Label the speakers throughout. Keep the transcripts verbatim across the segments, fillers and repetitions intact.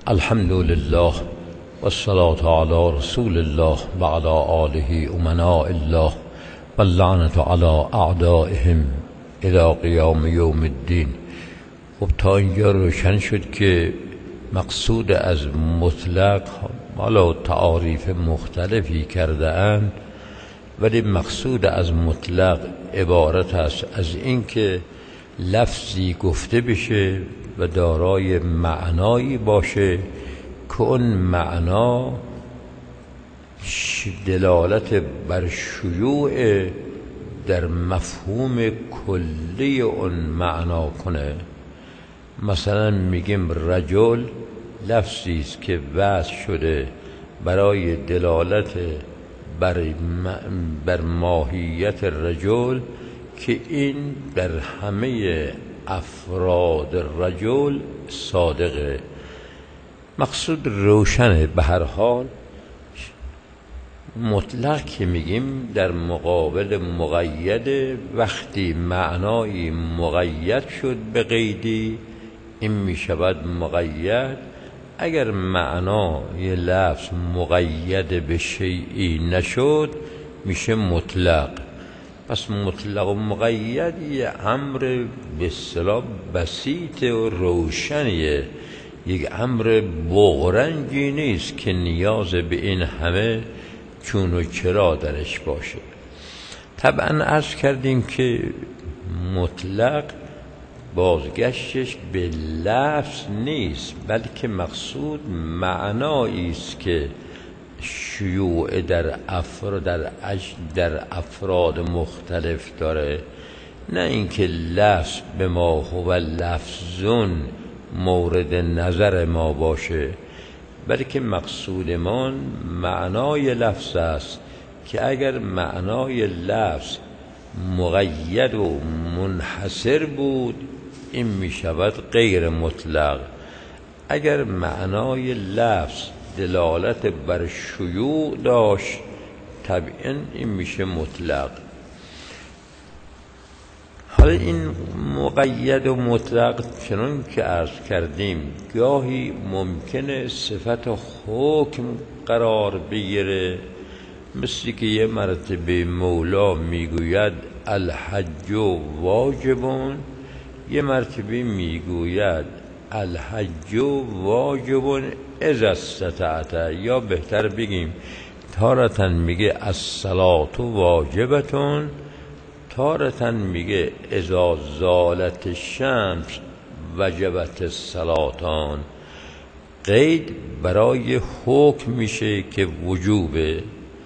Speaker 1: الحمد لله والصلاة على رسول الله و علی آله امناء الله و اللعنة علی اعدائهم الی قیام یوم الدین. خب تا اینجا روشن شد که مقصود از مطلق، حالا تعاریف مختلفی کرده اند، ولی مقصود از مطلق عبارت است از اینکه لفظی گفته بشه و دارای معنایی باشه که اون معنا دلالت بر شیوع در مفهوم کلی اون معنا کنه. مثلا میگیم رجل، لفظی است که وضع شده برای دلالت بر, بر ماهیت رجل که این در همه افراد رجل صادقه. مقصود روشنه. به هر حال مطلق که میگیم در مقابل مقید، وقتی معنایی مقید شد به قیدی این میشود مقید. اگر معنای لفظ مقید به شیئی نشد میشه مطلق. پس مطلق و مقید یه امر به اصطلاح بسیط و روشنیه، یک امر بغرنجی نیست که نیاز به این همه چون و چرا درش باشه. طبعا عرض کردیم که مطلق بازگشتش به لفظ نیست، بلکه مقصود معنایی است که شیوع در افراد در, در افراد مختلف داره، نه اینکه لفظ به ما هو لفظون مورد نظر ما باشه، بلکه مقصود ما معنای لفظ است که اگر معنای لفظ مقید و منحصر بود این می شود غیر مطلق. اگر معنای لفظ دلالت بر شیوع داشت طبعا این میشه مطلق. حالا این مقید و مطلق چنان که عرض کردیم گاهی ممکنه صفت حکم قرار بگیره، مثل که یه مرتبه مولا میگوید الحج واجبون، یه مرتبه میگوید الحج واجبون اذا استطعت، یا بهتر بگیم تارتن میگه الصلاة واجبتون، تارتن میگه اذا زالت الشمس وجبت الصلاتان. قید برای حکم میشه که وجوبه،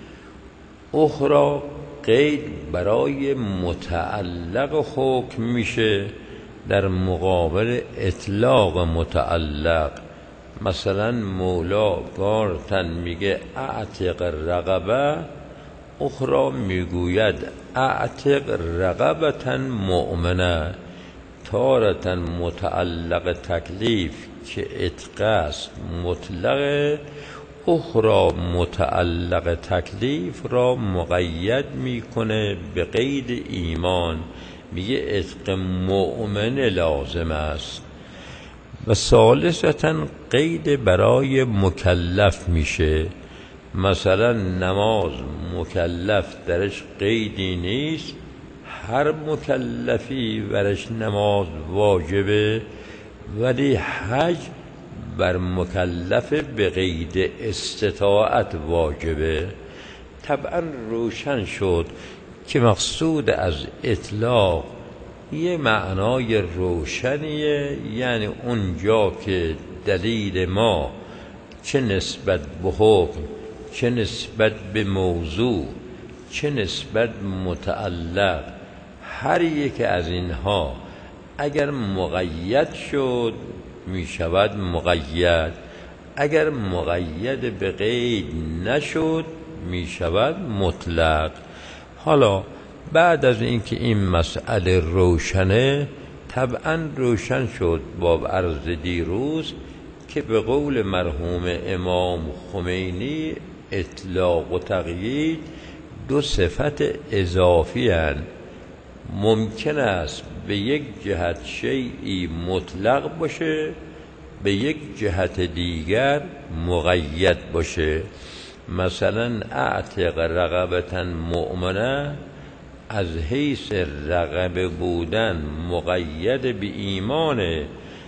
Speaker 1: اخرى قید برای متعلق حکم میشه در مقابل اطلاق متعلق. مثلا مولا تارتن میگه اعتق رقبه، اخرى میگوید اعتق رقبتن مؤمنه. تارتن متعلق تکلیف که اتقاست مطلق، اخرى متعلق تکلیف را مقید میکنه به قید ایمان، میگه اتق مؤمن لازم است. و ثالثتا قید برای مکلف میشه، مثلا نماز مکلف درش قیدی نیست، هر مکلفی برش نماز واجبه، ولی حج بر مکلف به قید استطاعت واجبه. طبعا روشن شد که مقصود از اطلاق یه معنای روشنیه، یعنی اونجا که دلیل ما چه نسبت به حکم، چه نسبت به موضوع، چه نسبت متعلق، هر یک از اینها اگر مقید شد می شود مقید، اگر مقید به قید نشد می شود مطلق. حالا بعد از اینکه این مسئله روشنه، طبعا روشن شد با عرض دیروز که به قول مرحوم امام خمینی اطلاق و تقیید دو صفت اضافی هستند. ممکن است به یک جهت شیئی مطلق باشه به یک جهت دیگر مقید باشه. مثلا اعتق رقبة مؤمنه از حیث رقبه بودن مقید به ایمانه،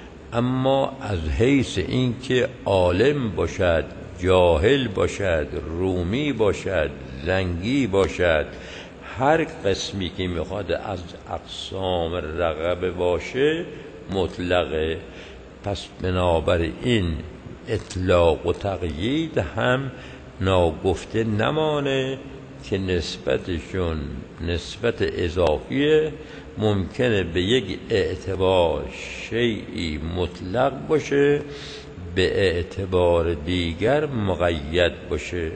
Speaker 1: اما از حیث اینکه عالم باشد، جاهل باشد، رومی باشد، زنگی باشد، هر قسمی که میخواد از اقسام رقبه باشه مطلقه. پس بنابراین اطلاق و تقیید هم ناگفته نمانه که نسبتشون نسبت اضافیه. ممکنه به یک اعتبار شیئی مطلق باشه، به اعتبار دیگر مقید باشه.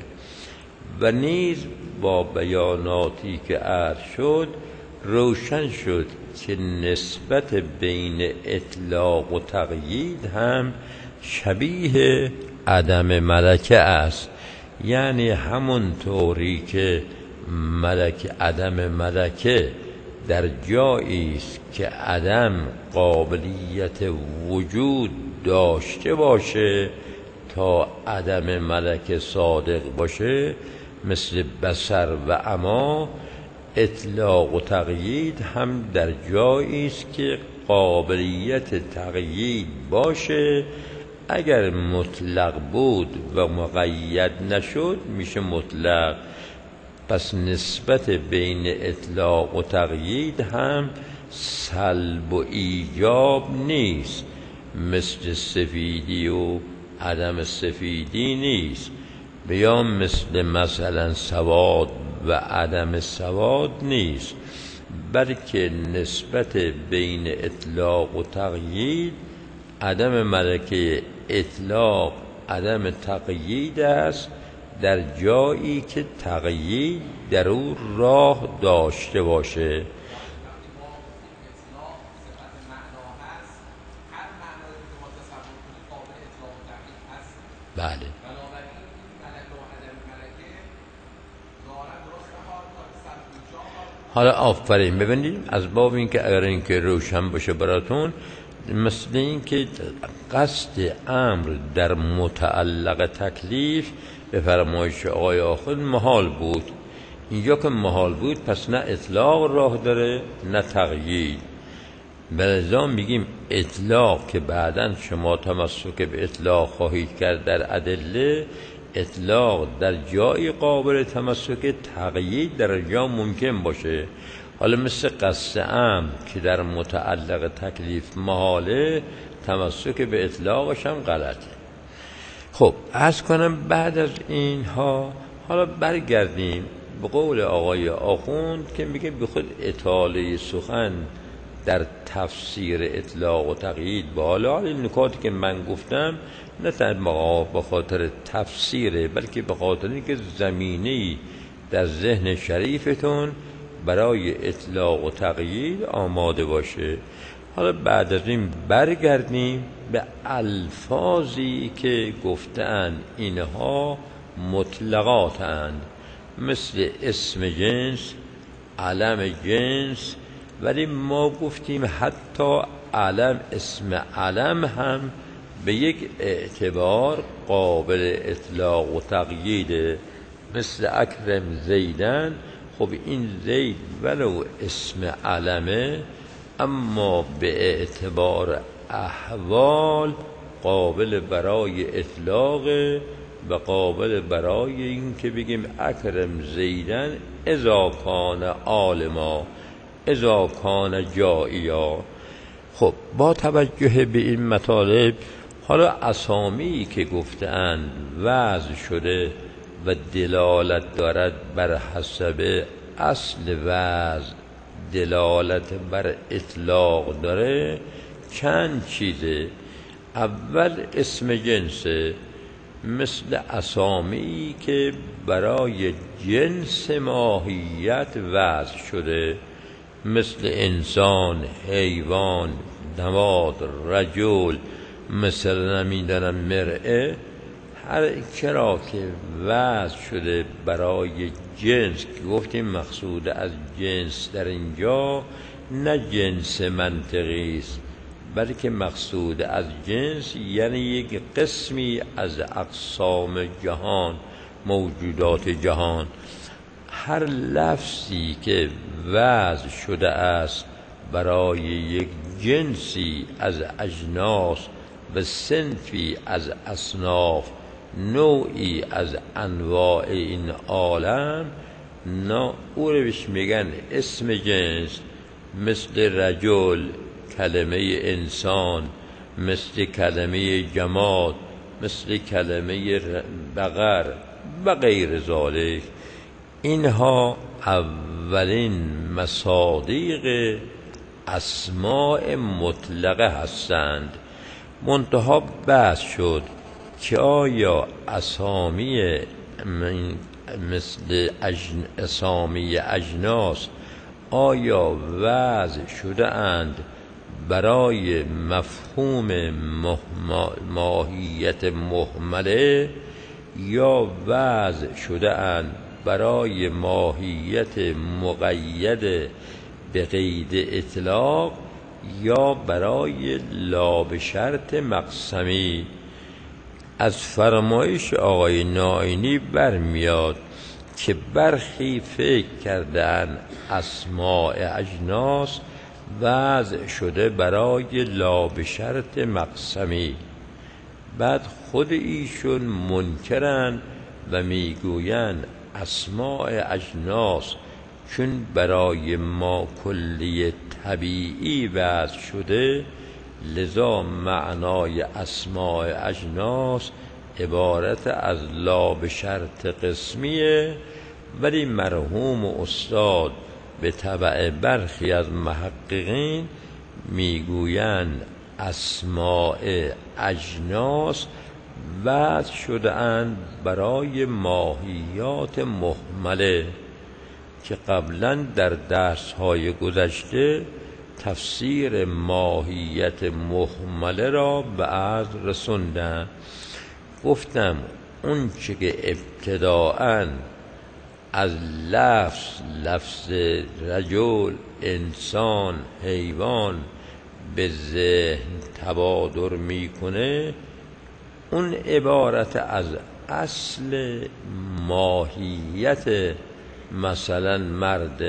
Speaker 1: و نیز با بیاناتی که عرض شد روشن شد که نسبت بین اطلاق و تقیید هم شبیه عدم ملکه است. یعنی همون طوری که ملکه عدم ملکه در جایی است که عدم قابلیت وجود داشته باشه تا عدم ملکه صادق باشه، مثل بصر و عما، اطلاق و تقیید هم در جایی است که قابلیت تقیید باشه. اگر مطلق بود و مقید نشد میشه مطلق. پس نسبت بین اطلاق و تقیید هم سلب و ایجاب نیست، مثل سفیدی و عدم سفیدی نیست، یا مثل مثلا سواد و عدم سواد نیست، بلکه نسبت بین اطلاق و تقیید عدم ملکه اطلاق عدم تقیید است، در جایی که تقیید در او راه داشته باشه. بله. حالا آفرین، ببینید از باب این که اگر این که روشن باشه براتون، مثل این که قصد امر در متعلق تکلیف به فرمایش آقای آخر محال بود. اینجا که محال بود پس نه اطلاق راه داره نه تقیید. بلذا میگیم اطلاق که بعداً شما تمسک به اطلاق خواهید کرد در ادله، اطلاق در جای قابل تمسک، تقیید در جا ممکن باشه. حالا مثل قصد امر که در متعلق تکلیف محاله، تمسک به اطلاقش هم غلطه. خب عرض کنم بعد از اینها حالا برگردیم به قول آقای آخوند که میگه به خود اطاله سخن در تفسیر اطلاق و تقیید به حال این نکاتی که من گفتم نه تنها به خاطر تفسیره، بلکه به خاطر اینکه زمینه‌ای در ذهن شریفتون برای اطلاق و تقیید آماده باشه. حالا بعد از این برگردیم به الفاظی که گفتن اینها مطلقاتند، مثل اسم جنس، علم جنس. ولی ما گفتیم حتی علم، اسم علم هم به یک اعتبار قابل اطلاق و تقییده، مثل اکرم زیدن. خب این زید ولو اسم علمه، اما به اعتبار احوال قابل برای اطلاق و قابل برای این که بگیم اکرم زیدن اذا کان عالما، اذا کان جائیا. خب با توجه به این مطالب حالا اسامی که گفتند وضع شده و دلالت دارد بر حسب اصل وضع، دلالت بر اطلاق داره، چند چیزه. اول اسم جنسه، مثل اسامی که برای جنس ماهیت وضع شده، مثل انسان، حیوان، نماد، رجل، مثل نمیدانم مرئه. هر چرا که وضع شده برای جنس، که گفتیم مقصود از جنس در اینجا نه جنس منطقی است، بلکه مقصود از جنس یعنی یک قسمی از اقسام جهان، موجودات جهان. هر لفظی که وضع شده است برای یک جنسی از اجناس و صنفی از اصناف، نوعی از انواع این عالم، نه او رو بهش میگن اسم جنس. مثل رجل کلمه انسان، مثل کلمه جماد، مثل کلمه بقر و غیر ذالک. اینها اولین مصادیق اسماء مطلقه هستند. منتها بحث شد که آیا اسامی مثل اجن... اسامی اجناس آیا وضع شده اند برای مفهوم مح... ماهیت مهمله، یا وضع شده اند برای ماهیت مقید به قید اطلاق، یا برای لا به شرط مقسمی. از فرمایش آقای نائینی برمیاد که برخی فکر کردن اسماء اجناس وضع شده برای لا به شرط مقسمی. بعد خود ایشون منکرن و میگوین اسماء اجناس چون برای ما کلی طبیعی وضع شده، لذا معنای اسماء اجناس عبارت از لا به شرط قسمیه. ولی مرحوم استاد به تبع برخی از محققین میگویند اسماء اجناس وضع شده اند برای ماهیات مهمله، که قبلا در درس‌های گذشته تفسیر ماهیت مهمله را به عرض رسوندم. گفتم اون چه که ابتداءً از لفظ لفظ رجل، انسان، حیوان به ذهن تبادر میکنه، اون عبارت از اصل ماهیت مثلا مرد،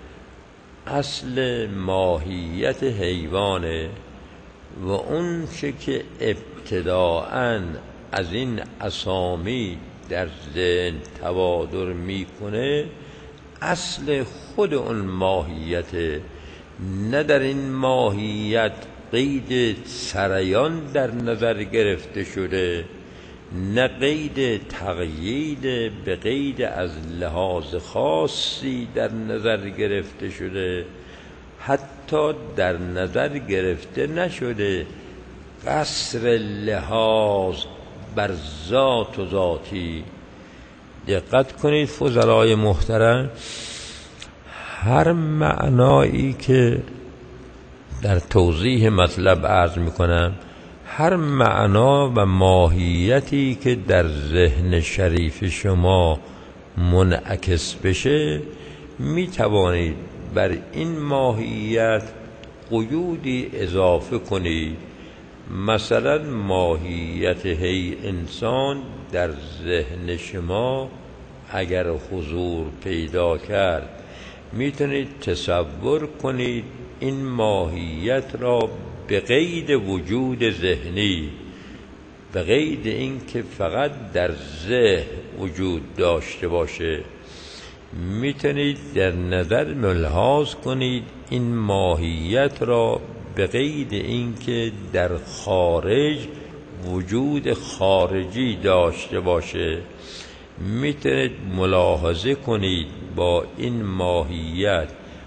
Speaker 1: اصل ماهیت حیوانه، و اون چه که ابتداءً از این اسامی در ذهن تبادر میکنه اصل خود اون ماهیت. نه در این ماهیت قید سریان در نظر گرفته شده، نه قید تقیید به قید از لحاظ خاصی در نظر گرفته شده، حتی در نظر گرفته نشده قصر لحاظ بر ذات و ذاتی. دقت کنید فضلای محترم، هر معنایی که در توضیح مطلب عرض میکنم، هر معنا و ماهیتی که در ذهن شریف شما منعکس بشه، می توانید بر این ماهیت قیودی اضافه کنید. مثلا ماهیت هی انسان در ذهن شما اگر حضور پیدا کرد، میتونید تصور کنید این ماهیت را به قید وجود ذهنی، به قید این که فقط در ذهن وجود داشته باشه، میتونید در نظر ملحاظ کنید این ماهیت را به قید این که در خارج وجود خارجی داشته باشه. میتونید ملاحظه کنید با این ماهیت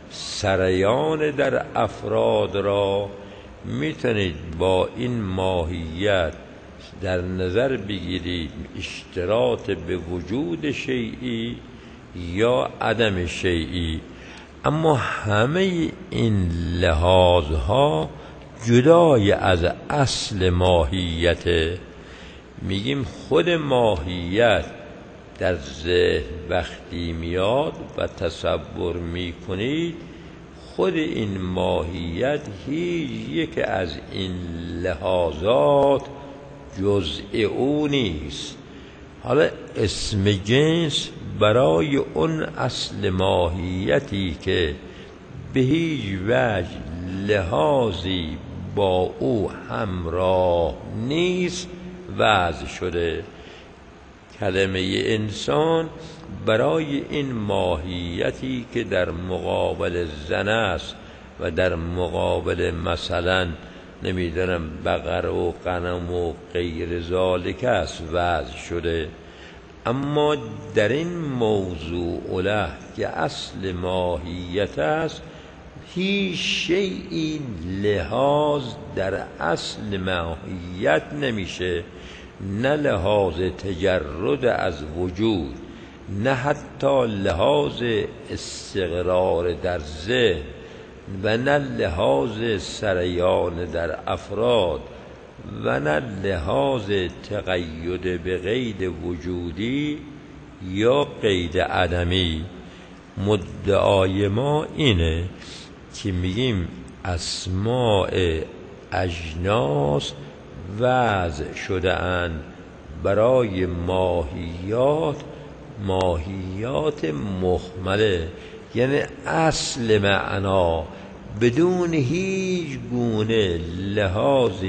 Speaker 1: سریان در افراد را، میتونید با این ماهیت در نظر بگیرید اشتراط به وجود شیئی یا عدم شیئی. اما همه این لحاظها جدای از اصل ماهیت. میگیم خود ماهیت در ذهن وقتی میاد و تصور میکنید،
Speaker 2: خود این ماهیت هیچ یک از این لحاظات جزء او نیست. حالا اسم جنس برای اون اصل ماهیتی که به هیچ وجه لحاظی با او همراه نیست وضع شده. کلمه انسان برای این ماهیتی که در مقابل زن است و در مقابل مثلا نمیدونم بقر و غنم و غیر ذالک است وضع شده. اما در این موضوع اله که اصل ماهیت است هیچ شیئی لحاظ در اصل ماهیت نمیشه، نه لحاظ تجرد از وجود، نه حتی لحاظ استقرار در ذهن و نه لحاظ سریان در افراد و نه لحاظ تقید به قید وجودی یا قید عدمی. مدعای ما اینه که میگیم اسماء اجناس وضع شده اند برای ماهیات، ماهیات مهمله، یعنی اصل معنا بدون هیچ گونه لحاظ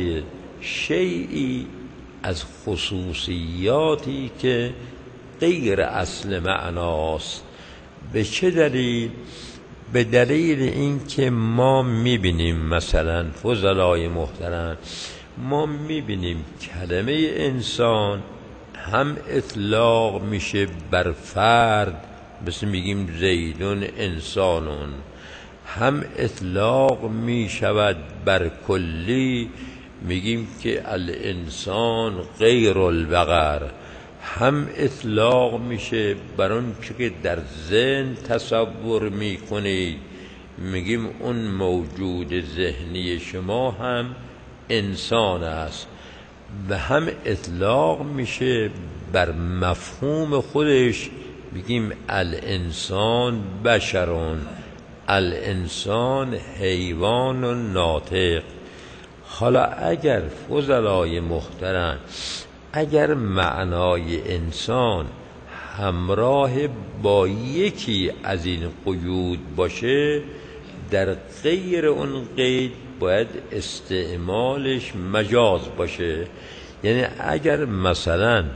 Speaker 2: شیئی از خصوصیاتی که غیر اصل معناست. به چه دلیل؟ به دلیل اینکه ما میبینیم مثلا فضلای محترم، ما میبینیم کلمه انسان هم اطلاق میشه بر فرد، مثل میگیم زیدون انسانون، هم اطلاق میشود بر کلی، میگیم که الانسان غیر البقر، هم اطلاق میشه بر اون که در ذهن تصور میکنید، میگیم اون موجود ذهنی شما هم انسان است، و هم اطلاق میشه بر مفهوم خودش، میگیم الانسان بشرون، الانسان حیوان و ناطق. حالا اگر فضلای محترم، اگر معنای انسان همراه با یکی از این قیود باشه، در غیر اون قید باید استعمالش مجاز باشه. یعنی اگر مثلا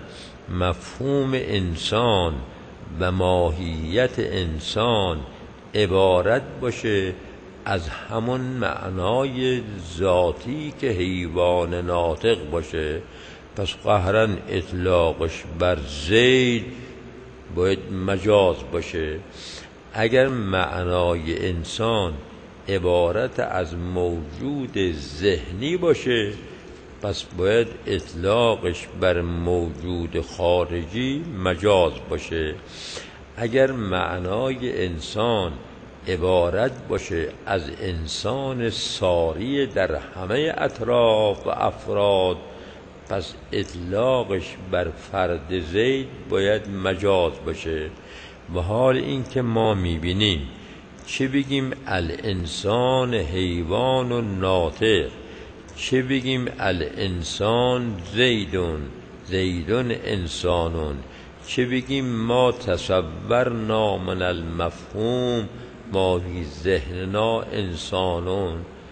Speaker 2: مفهوم انسان و ماهیت انسان عبارت باشه از همون معنای ذاتی که حیوان ناطق باشه، پس قهرن اطلاقش بر زید باید مجاز باشه. اگر معنای انسان عبارت از موجود ذهنی باشه، پس باید اطلاقش بر موجود خارجی مجاز باشه. اگر معنای انسان عبارت باشه از انسان ساری در همه اطراف و افراد، پس اطلاقش بر فرد زید باید مجاز باشه. و حال این که ما میبینیم چه بگیم الانسان حیوان و ناطق، چه بگیم الانسان زیدون، زیدون انسانون، چه بگیم ما تصورنا من المفهوم ما فی ذهننا انسانون،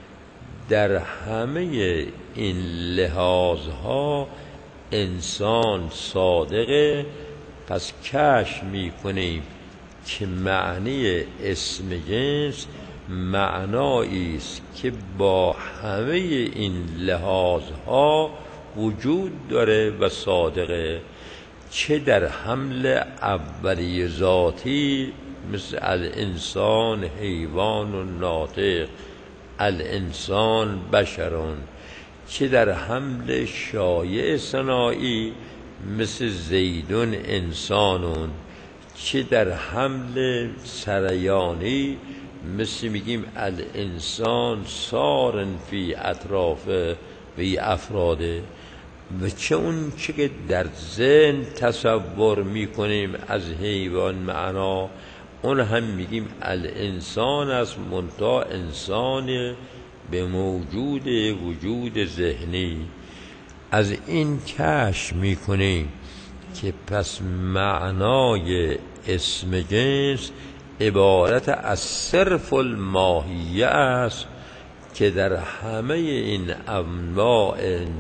Speaker 2: در همه این لحاظها انسان صادقه. پس کشف میکنیم که معنی اسم جنس معنایی است که با همه این لحاظها وجود داره و صادقه، چه در حمل اولی ذاتی مثل الانسان حیوان و ناطق، الانسان بشرون، چه در حمل شایع ثنایی مثل زیدون انسانون، چه در حمل سریانی مثل میگیم الانسان سارن فی اطرافه وی افراده، و چه اون چه که در ذهن تصور میکنیم از حیوان معنا، اون هم میگیم الانسان از منتها انسان به موجود وجود ذهنی. از این کشف میکنیم که پس معنای اسم جنس عبارت از صرف الماهیه است که در همه این انواع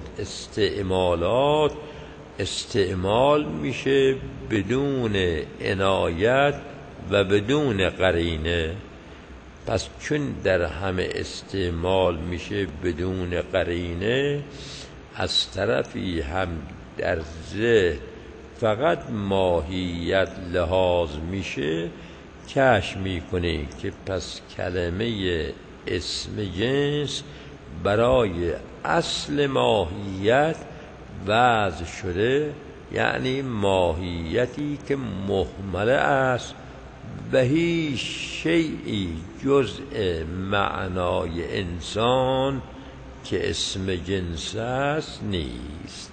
Speaker 2: استعمالات استعمال میشه بدون عنایت و بدون قرینه. پس چون در همه استعمال میشه بدون قرینه، از طرفی هم در ذهن فقط ماهیت لحاظ میشه، کشف میکنه که پس کلمه اسم جنس برای اصل ماهیت وضع شده، یعنی ماهیتی که مهمل است و هیچ شیئی جزء معنای انسان که اسم جنس است نیست.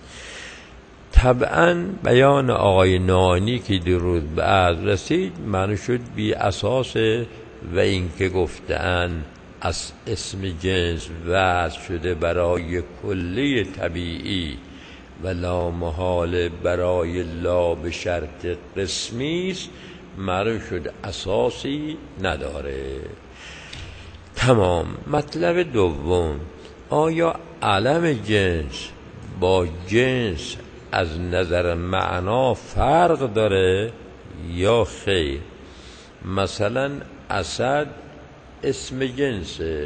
Speaker 2: طبعا بیان آقای نانی که درود به عرض رسید معنی شد بی اساسه، و این که گفتن از اسم جنس وضع شده برای کلی طبیعی و لا محال برای لا به شرط قسمی است، معلوم شد اساسی نداره. تمام. مطلب دوم، آیا علم جنس با جنس از نظر معنا فرق داره یا خیر؟ مثلا اسد اسم جنسه،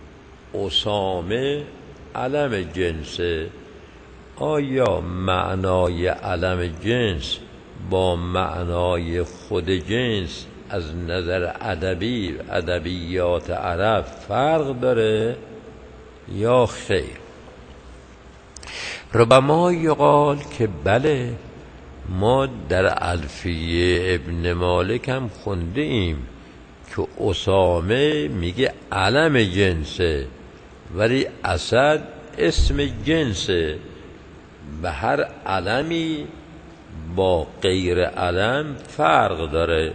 Speaker 2: اسامه علم جنسه. آیا معنای علم جنس با معنای خود جنس از نظر ادبی ادبیات عرب فرق داره یا خیر؟ ربما یقال که بله، ما در الفیه ابن مالک هم خونده ایم که اسامه میگه علم جنسه ولی اسد اسم جنسه، به هر علمی با غیر علم فرق داره.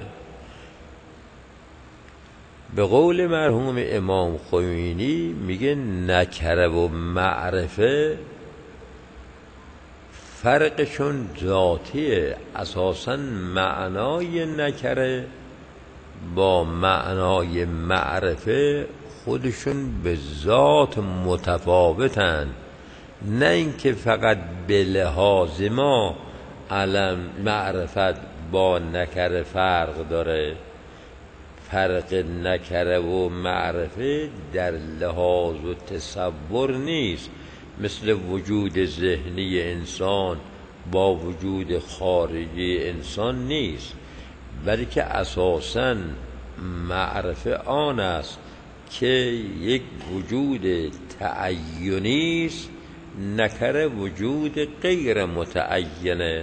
Speaker 2: به قول مرحوم امام خمینی میگه نکره و معرفه فرقشون ذاتیه، اساساً معنای نکره با معنای معرفه خودشون به ذات متفاوتن، نه اینکه فقط به لحاظ ما علم معرفت با نکره فرق داره. فرق نکره و معرفه در لحاظ و تصور نیست، مثل وجود ذهنی انسان با وجود خارجی انسان نیست، بلکه اساساً معرفه آن است که یک وجود تعینی است، نکره وجود غیر متعینه.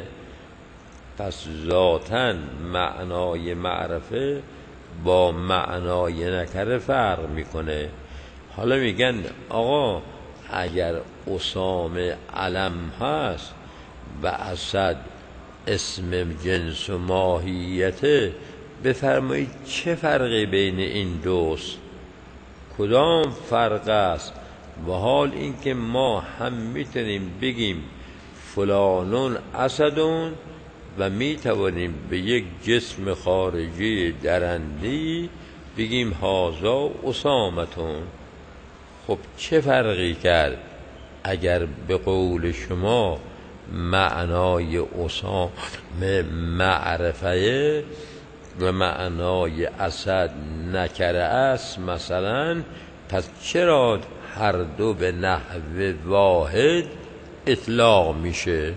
Speaker 2: پس ذاتاً معنای معرفه با معنای نکره فرق میکنه. حالا میگن آقا اگر اسامه علم هست و اسد اسم جنس و ماهیته، بفرمایید چه فرقی بین این دوست؟ کدام فرق است؟ و حال اینکه ما هم میتونیم بگیم فلانون اسدون و میتوانیم به یک جسم خارجی درندی بگیم هازا اسامتون. خب چه فرقی کرد اگر به قول شما معنای اسامه معرفه و معنای اسد نکره است مثلا؟ پس چرا هر دو به نحو واحد اطلاق میشه؟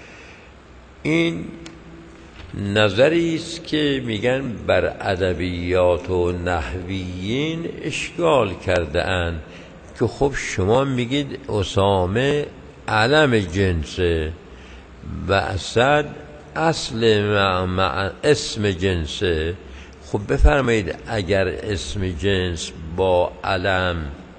Speaker 2: این نظری است که میگن بر ادبیات و نحویین اشکال کرده اند که خب شما میگید اسامه علم جنسه و اسد اصل مع اسم جنسه. خب بفرمایید اگر اسم جنس با علم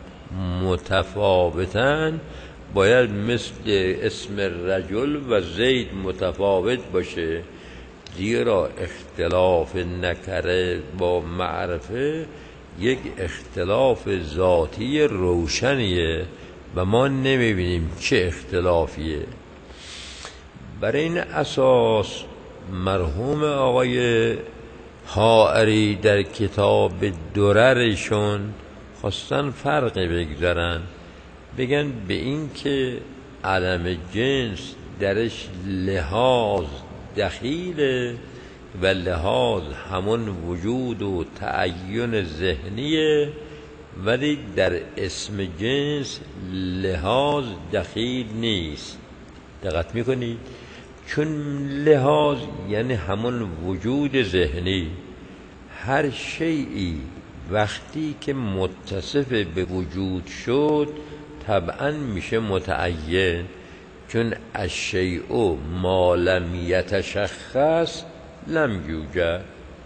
Speaker 2: متفاوتن، باید مثل اسم رجل و زید متفاوت باشه. زیرا اختلاف نکره با معرفه یک اختلاف ذاتی روشنیه و ما نمیبینیم چه اختلافیه. برای این اساس مرحوم آقای حائری در کتاب دررشون خواستن فرقی بگذارن، بگن به این که علم جنس درش لحاظ دخیله و لحاظ همون وجود و تعین ذهنیه، ولی در اسم جنس لحاظ دخیل نیست. دقت میکنید؟ چون لحاظ یعنی همون وجود ذهنی. هر شیئی وقتی که متصف به وجود شد طبعا میشه متعین، چون الشیء ما لم یتشخص لم یوجد.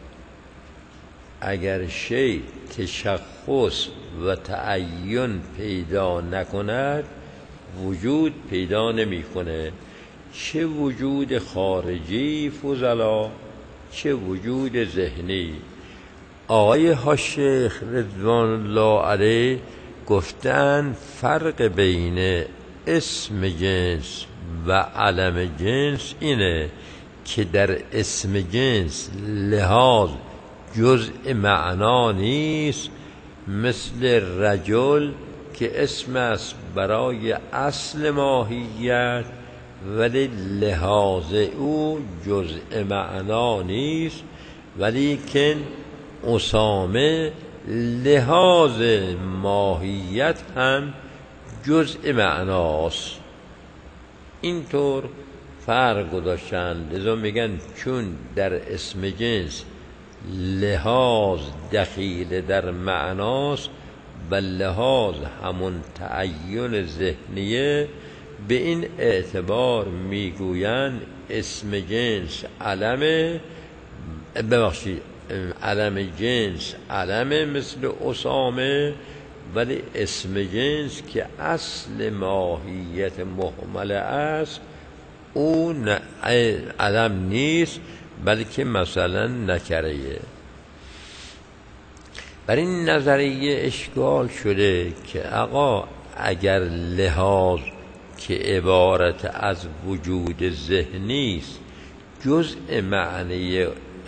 Speaker 2: اگر شیء تشخص و تعین پیدا نکند وجود پیدا نمیکنه، چه وجود خارجی فضلا چه وجود ذهنی. آقای شیخ رضوان الله علیه گفتن فرق بین اسم جنس و علم جنس اینه که در اسم جنس لحاظ جزء معنا نیست، مثل رجل که اسم است برای اصل ماهیت ولی لحاظ او جزء معنا نیست، ولی که اسامه لحاظ ماهیت هم جزء معناست. اینطور فرق گذاشتند. لذا میگن چون در اسم جنس لحاظ دخیل در معناست و لحاظ همون تعین ذهنیه، به این اعتبار میگویند اسم جنس علمه، ببخشید علم جنس علمه مثل اسامه، ولی اسم جنس که اصل ماهیت محمله است او علم نیست بلکه مثلا نکرهه. بر این نظریه اشکال شده که آقا اگر لحاظ که عبارت از وجود ذهنی است جزء معنی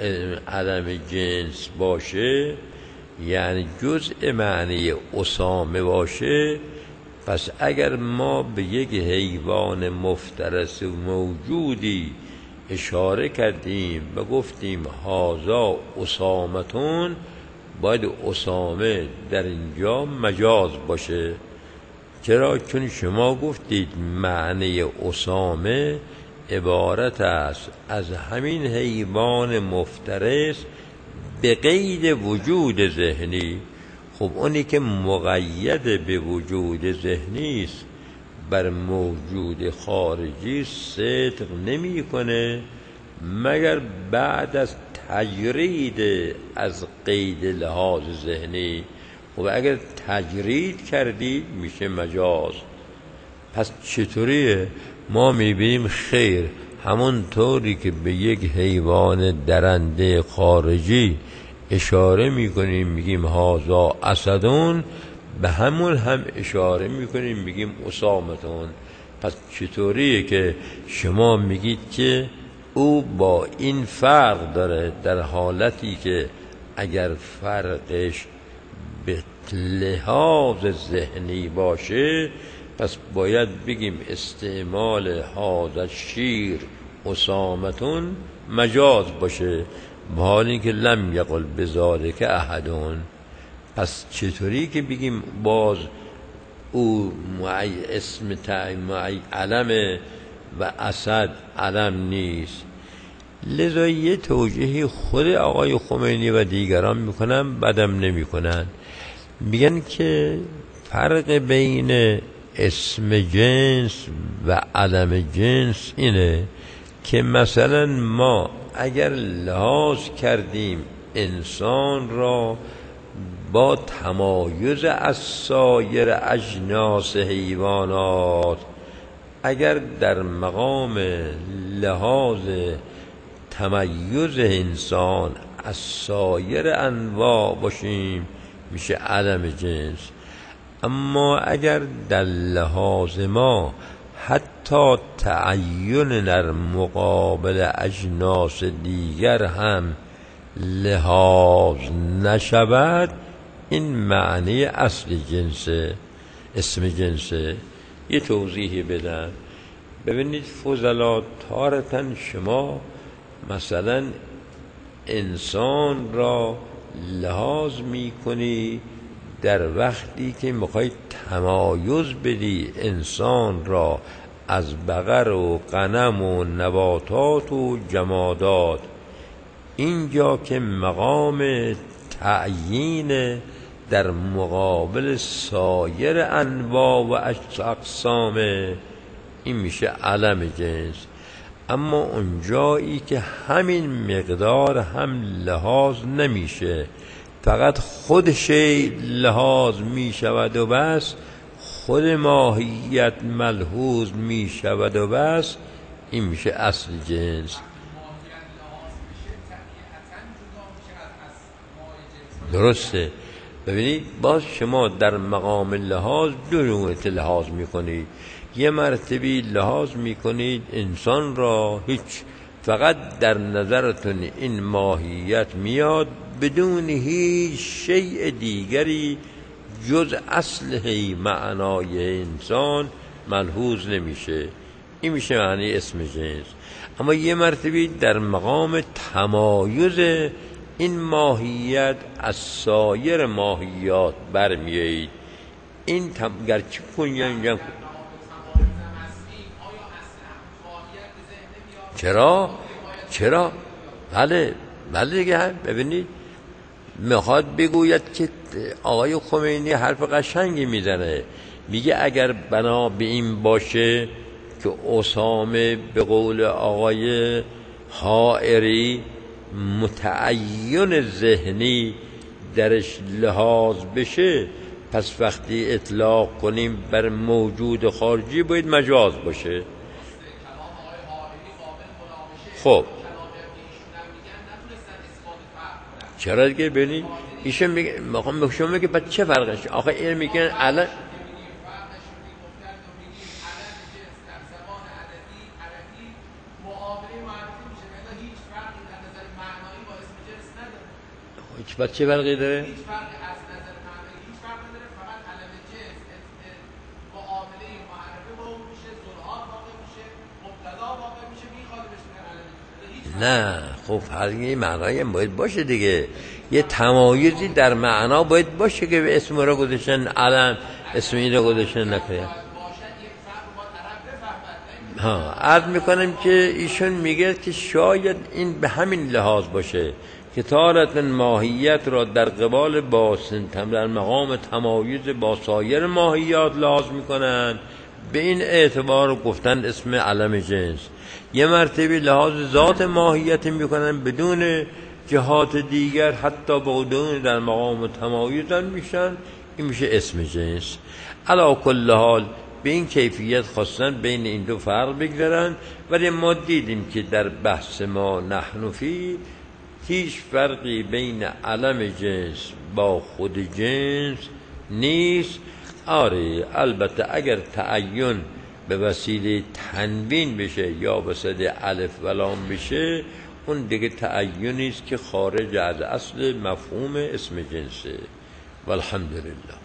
Speaker 2: علم جنس باشه، یعنی جزء معنی اسامه باشه، پس اگر ما به یک حیوان مفترس موجودی اشاره کردیم و گفتیم هازا اسامتون، باید اسامه در اینجا مجاز باشه. چرا؟ چون شما گفتید معنی اسامه عبارت است از همین حیوان مفترس به قید وجود ذهنی. خب اونی که مقید به وجود ذهنی است بر موجود خارجی صدق نمی کنه مگر بعد از تجرید از قید لحاظ ذهنی. خب اگر تجرید کردید میشه مجاز. پس چطوریه؟ ما میبینیم خیر همون طوری که به یک حیوان درنده خارجی اشاره میکنیم میگیم هازا اسدون، به همون هم اشاره میکنیم میگیم اسامتون. پس چطوریه که شما میگید که او با این فرق داره، در حالتی که اگر فرقش به لحاظ ذهنی باشه پس باید بگیم استعمال هذا شیر اسامتون مجاز باشه، با حالی که لم یقل بذالک احدون. پس چطوری که بگیم باز او معی اسم معی علم و اسد علم نیست؟ لذا یه توجیهی خود آقای خمینی و دیگران میکنن، بدم نمیکنن. میگن که فرق بین اسم جنس و علم جنس اینه که مثلا ما اگر لحاظ کردیم انسان را با تمایز از سایر اجناس حیوانات، اگر در مقام لحاظ تمیز انسان از سایر انواع باشیم میشه علم جنس. اما اگر در لحاظ ما حتی تعین در مقابل اجناس دیگر هم لحاظ نشود، این معنی اصل جنسه، اسم جنسه. یه توضیحی بدم. ببینید فضلا، تارتن شما مثلا انسان را لحاظ می کنی در وقتی که میخوای تمایز بدی انسان را از بقر و غنم و نباتات و جمادات. اینجا که مقام تعیین در مقابل سایر انواع و اقسام، این میشه علم جنس. اما اونجایی که همین مقدار هم لحاظ نمیشه، فقط خود شی لحاظ میشود و بس، خود ماهیت ملحوظ میشود و بس، این میشه اصل جنس. درسته. ببینید باز شما در مقام لحاظ دو نوع لحاظ میکنید. یه مرتبه لحاظ میکنید انسان را هیچ، فقط در نظرتون این ماهیت میاد بدون هیچ شیء دیگری جز اصل معنای انسان ملحوظ نمیشه، این میشه معنی اسم جنس. اما یه مرتبه در مقام تمایز این ماهیت از سایر ماهیات برمیایید. این تم... گرچه کنیا اینجا چرا؟ چرا؟ بله بله دیگه. ببینید میخواد بگوید که آقای خمینی حرف قشنگی میزنه، میگه اگر بنا به این باشه که اسامه به قول آقای حائری متعین ذهنی درش لحاظ بشه، پس وقتی اطلاق کنیم بر موجود خارجی باید مجاز باشه. خب چرا دیگه؟ ببینید ایشون میگه، میخوام شما میگه بعد چه فرقش؟ آخه این میگن الان هیچ بعد چه فرقی داره؟ هیچ فرقی از نظر معنایی هیچ فرقی نداره، فقط علم جنس معامله معرفه با اون میشه، ظلحات واقع میشه، مبتدا واقع میشه، میخواد بهش میگن علم جنس. نه خب فرقی معنایی هم باید باشه دیگه، یه تمایزی در معنا باید باشه که به اسم را گذاشتن علم، اسم این را گذاشتن نکنه. ها عرض میکنم که ایشون میگه که شاید این به همین لحاظ باشه که تارت ماهیت را در قبال باسن در مقام تمایز با سایر ماهیات لحاظ میکنن، به این اعتبار گفتن اسم علم جنس. یه مرتبه لحاظ ذات ماهیت میکنن بدون جهات دیگر، حتی بدون در مقام تمایزن میشن، این میشه اسم جنس. علی کل حال به این کیفیت خواستن بین این دو فرق بگذارن، ولی ما دیدیم که در بحث ما نحن فی هیچ فرقی بین علم جنس با خود جنس نیست. آره البته اگر تعین به وسیله تنوین بشه یا به وسیله الف و لام بشه، اون دیگه تعینی است که خارج از اصل مفهوم اسم جنسه. والحمدلله.